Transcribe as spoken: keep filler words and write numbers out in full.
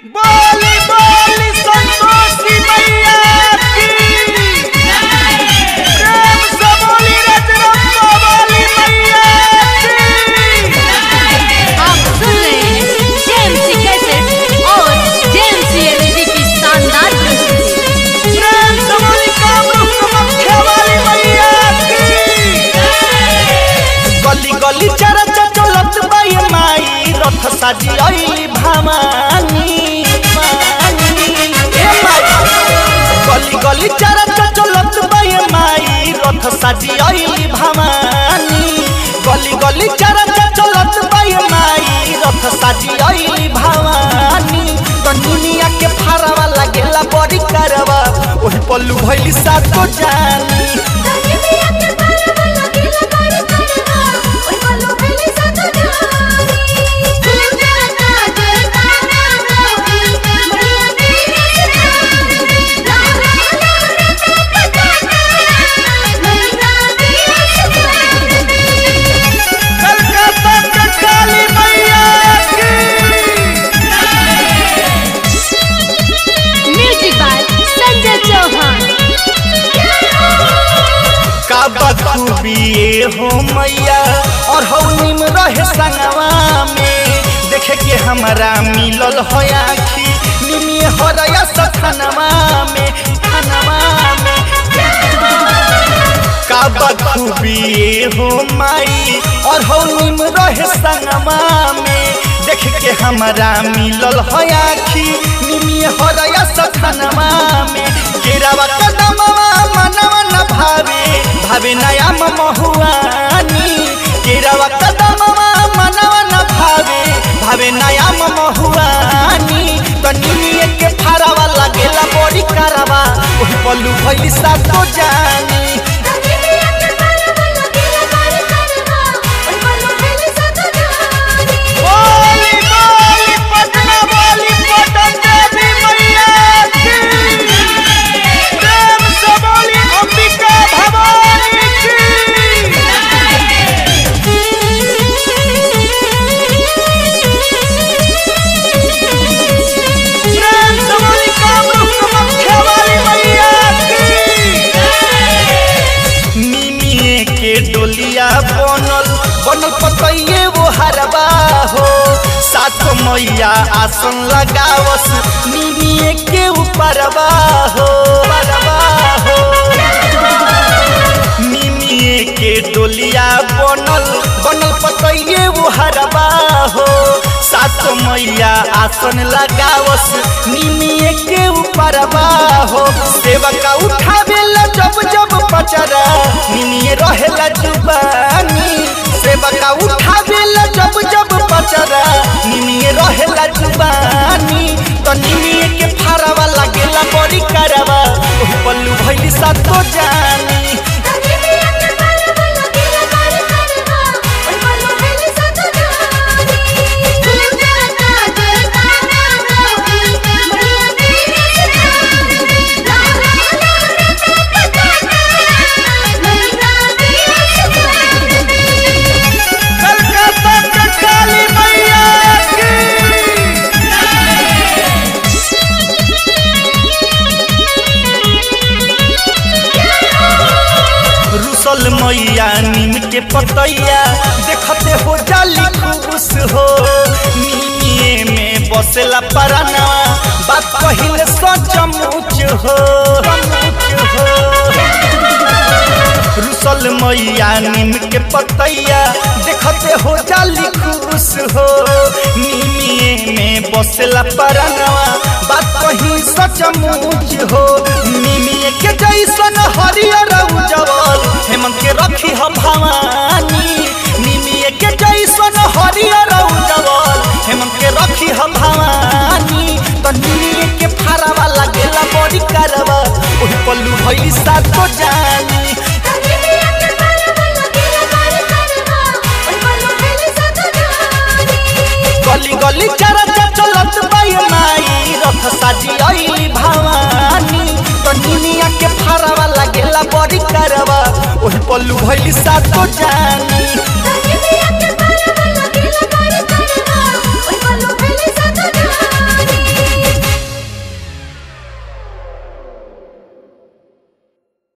बोली बोली संतोषी मैया की प्रेम से बोली रजरप्पा वाली मैया की। आप सुन रहे हैं जेएमसी कैसेट और जेएमसी एलईडी की शानदार प्रस्तुति। प्रेम से बोली कामरूप कामाख्या वाली मैया की। गली गली चरचा चलत बाई माई रथ साजी आइली भामानी। गली गली चरचा चलत बाई माई रथ साजी आइली भामानी। गली गली चरचा चलत बाई माई रथ साजी आइली भामानी। दुनिया के फारवा लागेला बड़ी करवा ओही पल्लू भइली सात को जानी। बखूबी हो मैया और हो निम रहे संगवा में देखे के हमारा मिलल हो आखी निमी हो रया सखनवा में खनवा में। का बखूबी हो माई और हो निम रहे संगवा में देख के हमारा मिलल हो आखी निमी हो रया सखनवा में। केरावा कदमवा मनवा न भावे भावे नया महुआनी। केरावा कदमवा मनवा न भावे भावे नया महुआनी। तनिए के फारावा लागेला बड़ी करवा ओही पल्लू भइली सात को जानी। बोली बोली पटना बोली पटन देवी मैया की प्रेम से बोली अंबिका भवानी की। प्रेम से बोली कामरूप कामाख्या वाली मैया की। निमिए के डोलिया बनल बनल पतइये वो हरबा हो सात मैया आसन लगावस निमिए के ऊपरबा हो परबा हो। निमिए के डोलिया बनल बनल पतइये वो हरबा हो सात मैया आसन लगावस निमिए के ऊपरबा हो। सेवका उठावेला जब जब पचरा निमिए रहेला जुबानी। सेवका उठावेला जब जब पचरा निमिए रहेला जुबानी। तो निमिए के फारवा लागेला बड़ी करवा ओही पल्लू भइली सात को जानी। रुसल मैया नीम के पतैया देखते हो जाली खुश हो। नीमिए में बसेला परना बात कहिले सचमुच हो हो। रुसल मैया नीम के पतैया देखते हो जाली खुश हो। नीमिए में बसेला परना बात कही सचमुच हो। निमिए के जैसन हरियर उजवल हेमंत के रखी हम भवानी। निमिए के जैसन हरियर उजवल हेमंत के रखी हम भवानी। तो निमिए के फारवा लागेला बड़ी करवा ओही पल्लू भइली सात को जानी। गली गली चरा